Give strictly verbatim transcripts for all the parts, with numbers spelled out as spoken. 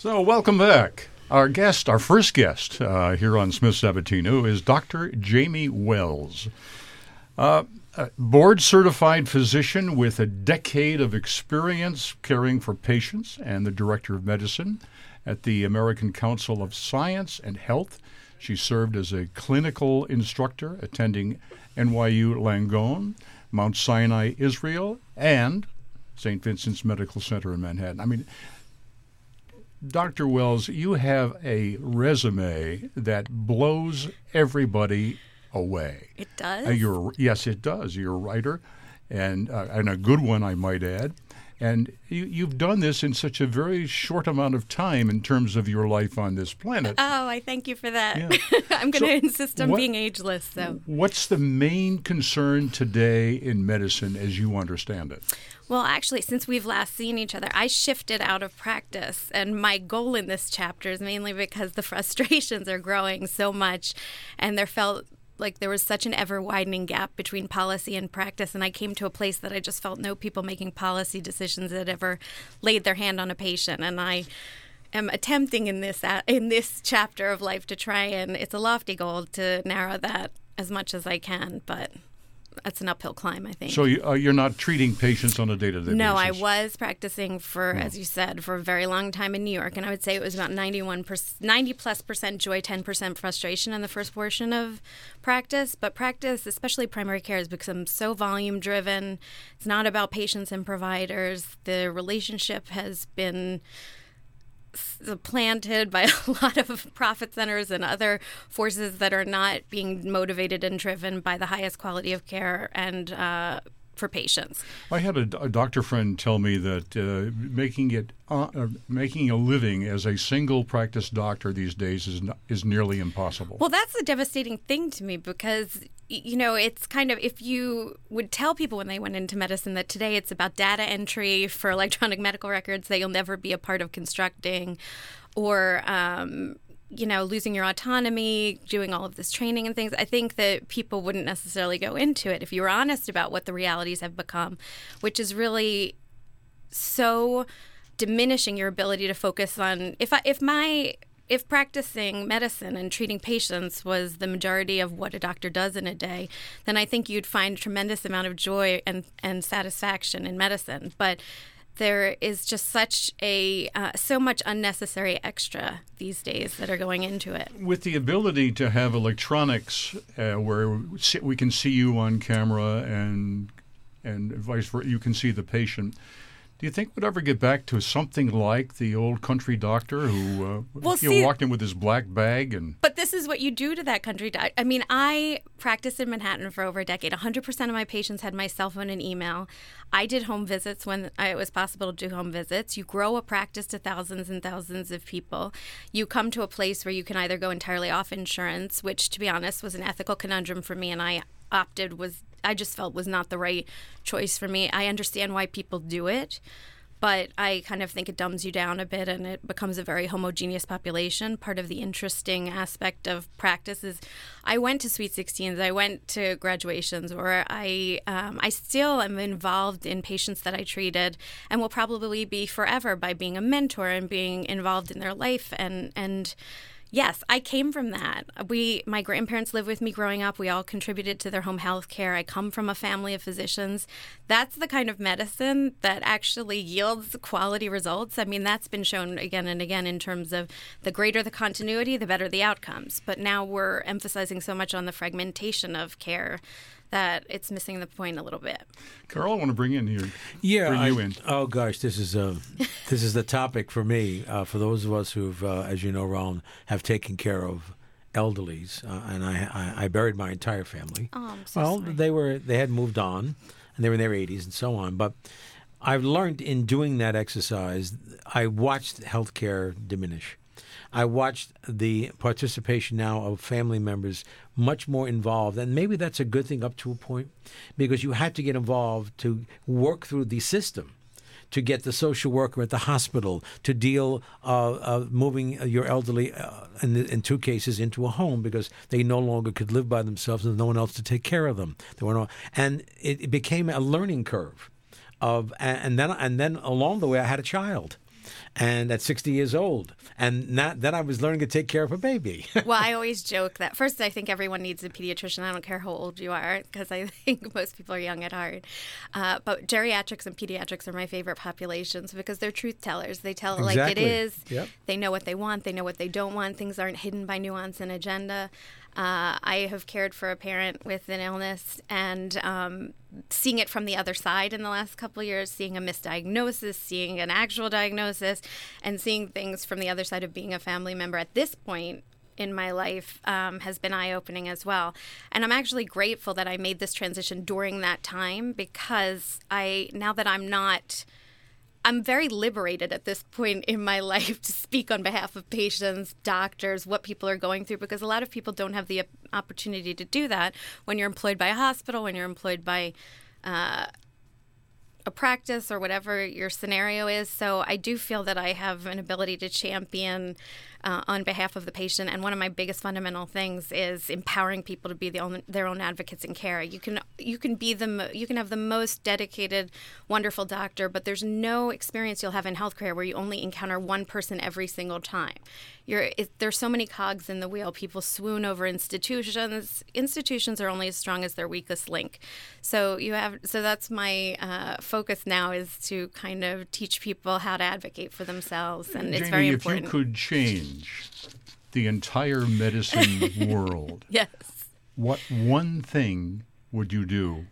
So welcome back. Our guest, our first guest uh, here on Smith Sabatino is Doctor Jamie Wells, uh, a board-certified physician with a decade of experience caring for patients and the director of medicine at the American Council of Science and Health. She served as a clinical instructor attending N Y U Langone, Mount Sinai, Israel, and Saint Vincent's Medical Center in Manhattan. I mean, Doctor Wells, you have a resume that blows everybody away. It does? Uh, you're, yes, it does. You're a writer, and uh, and a good one, I might add. And you, you've done this in such a very short amount of time in terms of your life on this planet. Oh, I thank you for that. Yeah. I'm going to So insist on what- being ageless. So, What's the main concern today in medicine as you understand it? well, actually, since we've last seen each other, I shifted out of practice, and my goal in this chapter is mainly because the frustrations are growing so much, and there felt like there was such an ever-widening gap between policy and practice, and I came to a place that I just felt no people making policy decisions had ever laid their hand on a patient, and I am attempting in this in this chapter of life to try and, it's a lofty goal, to narrow that as much as I can, but that's an uphill climb, I think. So you, uh, you're not treating patients on a day-to-day No, I basis? was practicing for, as you said, for a very long time in New York, and I would say it was about ninety-one percent, ninety plus percent joy, ten percent frustration in the first portion of practice. But practice, especially primary care, has become so volume-driven. It's not about patients and providers. The relationship has been supplanted by a lot of profit centers and other forces that are not being motivated and driven by the highest quality of care and uh, for patients. I had a, a doctor friend tell me that uh, making it uh, uh, making a living as a single practice doctor these days is not, is nearly impossible. Well, that's the devastating thing to me because, y- you know, it's kind of, if you would tell people when they went into medicine that today it's about data entry for electronic medical records that you'll never be a part of constructing, or um, you know, losing your autonomy, doing all of this training and things, I think that people wouldn't necessarily go into it if you were honest about what the realities have become, which is really so diminishing your ability to focus on, if I, if my if practicing medicine and treating patients was the majority of what a doctor does in a day, then I think you'd find a tremendous amount of joy and, and satisfaction in medicine. But there is just such a uh, so much unnecessary extra these days that are going into it. With the ability to have electronics uh, where we can see you on camera and and vice versa, you can see the patient. Do you think we'd ever get back to something like the old country doctor who uh, Well, you see- know, walked in with his black bag and But this is what you do to that country doc. I mean, I practiced in Manhattan for over a decade. one hundred percent of my patients had my cell phone and email. I did home visits when it was possible to do home visits. You grow a practice to thousands and thousands of people. You come to a place where you can either go entirely off insurance, which, to be honest, was an ethical conundrum for me, and I opted was I just felt was not the right choice for me. I understand why people do it, but I kind of think it dumbs you down a bit and it becomes a very homogeneous population. Part of the interesting aspect of practice is I went to Sweet sixteens, I went to graduations where I um, I still am involved in patients that I treated and will probably be forever by being a mentor and being involved in their life. And and yes, I came from that. We, my grandparents lived with me growing up. We all contributed to their home health care. I come from a family of physicians. That's the kind of medicine that actually yields quality results. I mean, that's been shown again and again in terms of the greater the continuity, the better the outcomes. But now we're emphasizing so much on the fragmentation of care that it's missing the point a little bit. Carl, I want to bring in here. Yeah, bring I, you in. Oh gosh, this is uh, this is the topic for me. Uh, for those of us who've, uh, as you know, Ron, have taken care of elderlies, uh, and I, I I buried my entire family. Oh, I'm so well, sorry. they were they had moved on, and they were in their eighties and so on. But I've learned in doing that exercise, I watched healthcare diminish. I watched the participation now of family members much more involved, and maybe that's a good thing up to a point, because you had to get involved to work through the system, to get the social worker at the hospital to deal uh, uh, moving your elderly, uh, in, in two cases, into a home because they no longer could live by themselves and there's no one else to take care of them. There were no, and it, it became a learning curve. Of and then and then along the way, I had a child. and at sixty years old. And not, then I was learning to take care of a baby. Well, I always joke that first, I think everyone needs a pediatrician. I don't care how old you are, because I think most people are young at heart. Uh, but geriatrics and pediatrics are my favorite populations because they're truth tellers. They tell it like it Exactly. is. Yep. They know what they want. They know what they don't want. Things aren't hidden by nuance and agenda. Uh, I have cared for a parent with an illness, and um, seeing it from the other side in the last couple of years, seeing a misdiagnosis, seeing an actual diagnosis, and seeing things from the other side of being a family member at this point in my life um, has been eye-opening as well. And I'm actually grateful that I made this transition during that time, because I now that I'm not... I'm very liberated at this point in my life to speak on behalf of patients, doctors, what people are going through, because a lot of people don't have the opportunity to do that when you're employed by a hospital, when you're employed by uh, a practice or whatever your scenario is. So I do feel that I have an ability to champion uh, on behalf of the patient. And one of my biggest fundamental things is empowering people to be the own, their own advocates in care. You can you can be the mo- you can have the most dedicated, wonderful doctor, but there's no experience you'll have in healthcare where you only encounter one person every single time. You're, it, there's so many cogs in the wheel. People swoon over institutions. Institutions are only as strong as their weakest link. So you have. So that's my uh, focus now, is to kind of teach people how to advocate for themselves, and Jamie, it's very if important. you could change the entire medicine world, Yes. what one thing would you do?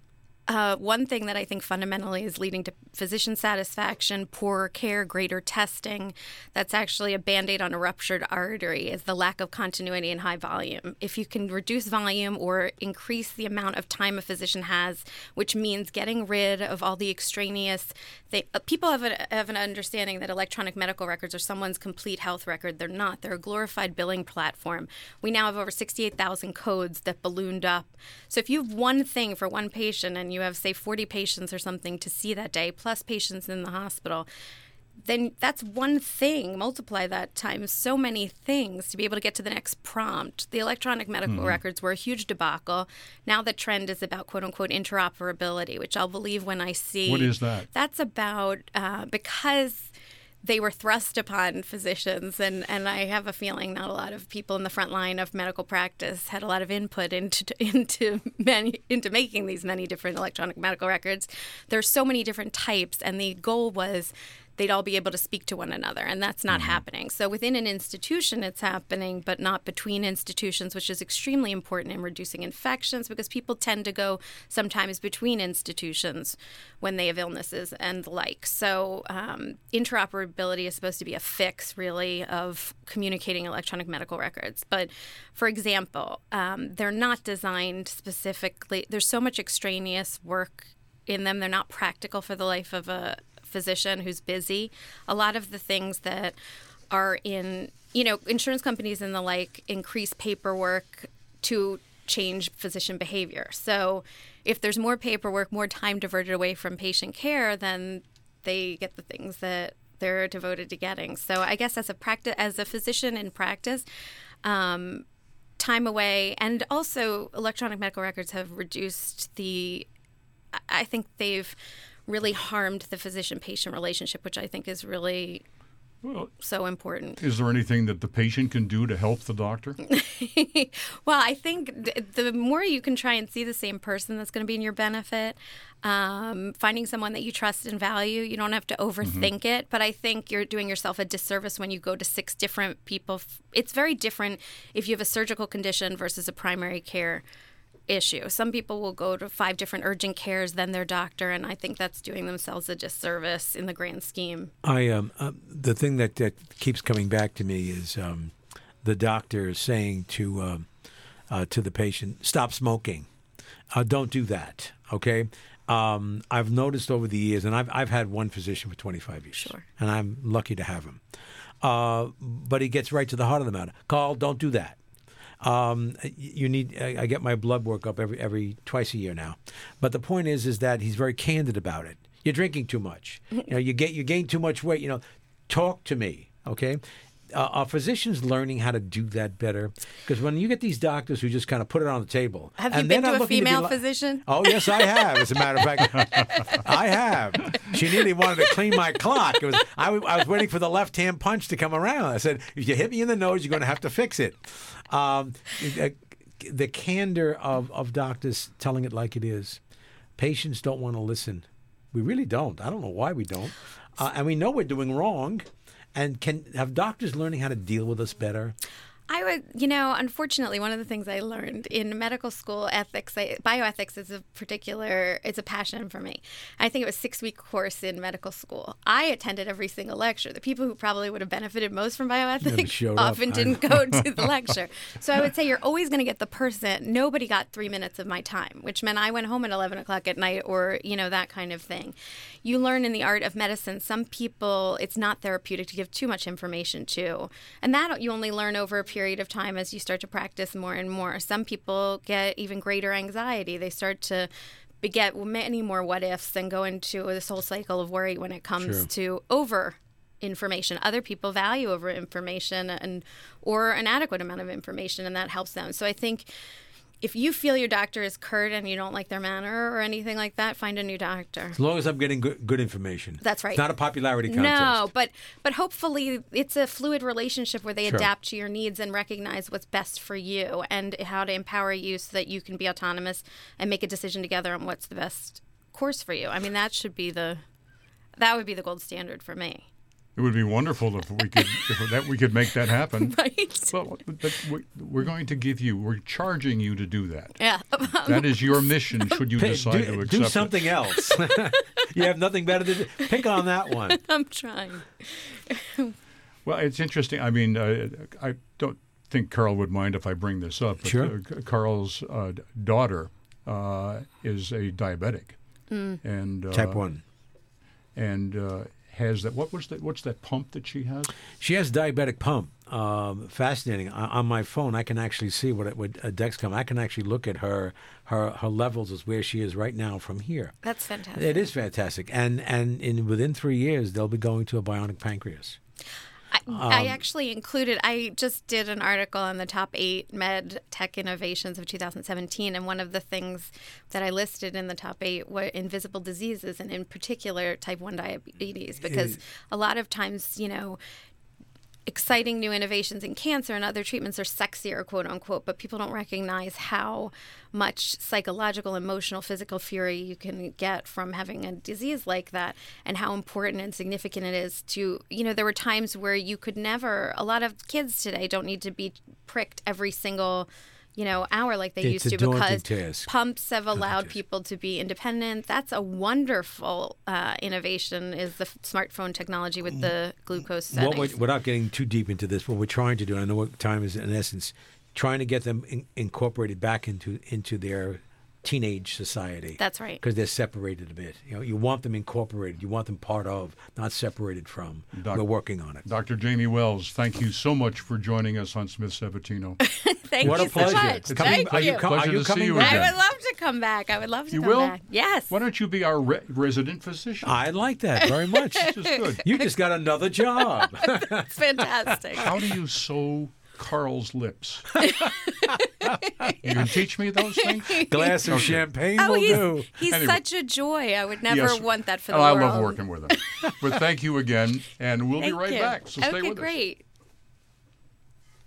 Uh, one thing that I think fundamentally is leading to physician satisfaction, poorer care, greater testing, that's actually a Band-Aid on a ruptured artery, is the lack of continuity and high volume. If you can reduce volume or increase the amount of time a physician has, which means getting rid of all the extraneous things. Uh, people have, a, have an understanding that electronic medical records are someone's complete health record. They're not. They're a glorified billing platform. We now have over sixty-eight thousand codes that ballooned up. So if you have one thing for one patient and you have, say, forty patients or something to see that day, plus patients in the hospital, then that's one thing. Multiply that times so many things to be able to get to the next prompt. The electronic medical mm-hmm. records were a huge debacle. Now the trend is about, quote unquote, interoperability, which I'll believe when I see. What is that? That's about uh, because they were thrust upon physicians, and, and I have a feeling not a lot of people in the front line of medical practice had a lot of input into into many, into making these many different electronic medical records. There's so many different types, and the goal was they'd all be able to speak to one another, and that's not mm-hmm. happening. So within an institution, it's happening, but not between institutions, which is extremely important in reducing infections, because people tend to go sometimes between institutions when they have illnesses and the like. So um, interoperability is supposed to be a fix, really, of communicating electronic medical records. But, for example, um, they're not designed specifically. There's so much extraneous work in them. They're not practical for the life of a physician who's busy. A lot of the things that are in, you know, insurance companies and the like increase paperwork to change physician behavior. So if there's more paperwork, more time diverted away from patient care, then they get the things that they're devoted to getting. So I guess as a practice, as a physician in practice, um, time away, and also electronic medical records have reduced the, I think they've really harmed the physician-patient relationship, which I think is really well, so important. Is there anything that the patient can do to help the doctor? Well, I think th- the more you can try and see the same person that's going to be in your benefit, um, finding someone that you trust and value, you don't have to overthink mm-hmm. it. But I think you're doing yourself a disservice when you go to six different people. It's very different if you have a surgical condition versus a primary care issue. Some people will go to five different urgent cares, then their doctor, and I think that's doing themselves a disservice in the grand scheme. I um, uh, the thing that, that keeps coming back to me is um, the doctor saying to uh, uh, to the patient, "Stop smoking. Uh, don't do that." Okay. Um, I've noticed over the years, and I've I've had one physician for twenty-five years, sure, and I'm lucky to have him. Uh, but he gets right to the heart of the matter. Carl, don't do that. Um, you need. I, I get my blood work up every every twice a year now, but the point is, is that he's very candid about it. You're drinking too much. You know, you get you gain too much weight. You know, talk to me, okay? uh, are physicians learning how to do that better? Because when you get these doctors who just kind of put it on the table, Have and you they're been not to a looking be female li- physician? Oh, yes, I have. As a matter of fact, I have. She nearly wanted to clean my clock. It was I, w- I was waiting for the left-hand punch to come around. I said, if you hit me in the nose, you're going to have to fix it. Um, the candor of, of doctors telling it like it is. Patients don't want to listen. We really don't. I don't know why we don't. Uh, and we know we're doing wrong. And can have doctors learning how to deal with us better? I would, you know, unfortunately, one of the things I learned in medical school ethics, I, bioethics is a particular, it's a passion for me. I think it was a six-week course in medical school. I attended every single lecture. The people who probably would have benefited most from bioethics often up. didn't go to the lecture. So I would say you're always going to get the person, nobody got three minutes of my time, which meant I went home at eleven o'clock at night or, you know, that kind of thing. You learn in the art of medicine, some people, it's not therapeutic to give too much information to. And that you only learn over a period of time as you start to practice more and more. Some people get even greater anxiety. They start to get many more what ifs and go into this whole cycle of worry when it comes Sure. to over information. Other people value over information and or an adequate amount of information, and that helps them. So I think if you feel your doctor is curt and you don't like their manner or anything like that, find a new doctor. As long as I'm getting good, good information. That's right. It's not a popularity contest. No, but but hopefully it's a fluid relationship where they Sure. adapt to your needs and recognize what's best for you and how to empower you so that you can be autonomous and make a decision together on what's the best course for you. I mean, that should be the that would be the gold standard for me. It would be wonderful if we could if that we could make that happen. Right? Well, but we- we're going to give you, we're charging you to do that. Yeah. That is your mission. Should you Pick- decide do, to accept do it. something else. You have nothing better to do. Pick on that one. I'm trying. Well, it's interesting. I mean, uh, I don't think Carl would mind if I bring this up. But, Sure. uh, Carl's uh, daughter uh, is a diabetic, and uh, Type one. and uh, has that. What was that? What's that pump that she has? She has diabetic pump. Um, fascinating. On, on my phone, I can actually see what it would a Dexcom. I can actually look at her her her levels as where she is right now from here. That's fantastic. It is fantastic, and and in within three years they'll be going to a bionic pancreas. I, I actually included, I just did an article on the top eight med tech innovations of two thousand seventeen, and one of the things that I listed in the top eight were invisible diseases, and in particular type one diabetes, because a lot of times, you know, exciting new innovations in cancer and other treatments are sexier, quote unquote, but people don't recognize how much psychological, emotional, physical fury you can get from having a disease like that, and how important and significant it is to, you know, there were times where you could never, a lot of kids today don't need to be pricked every single, you know, hour like they It's used a to, daunting because task. pumps have allowed task. people to be independent. That's a wonderful uh, innovation, is the f- smartphone technology with the glucose settings. What we're, without getting too deep into this, what we're trying to do, and I know what time is in essence, trying to get them in, incorporated back into into their teenage society. That's right. Because they're separated a bit. You know, you want them incorporated. You want them part of, not separated from. Doc- We're working on it. Doctor Jamie Wells, thank you so much for joining us on Smith Sabatino. Thank What you a pleasure. so much. It's coming- Thank are you you. co- Pleasure are you to see coming you back? again. I would love to come back. I would love to You come will? back. Yes. Why don't you be our re- resident physician? I like that very much. This is good. You just got another job. It's fantastic. How do you sew Carl's lips? You can teach me those things? Glass of Okay. champagne Oh, will he's, do. he's Anyway. such a joy. I would never Yes. want that for the I world. love working with him. But thank you again, and we'll Thank be right you. back. So okay, stay with us. great.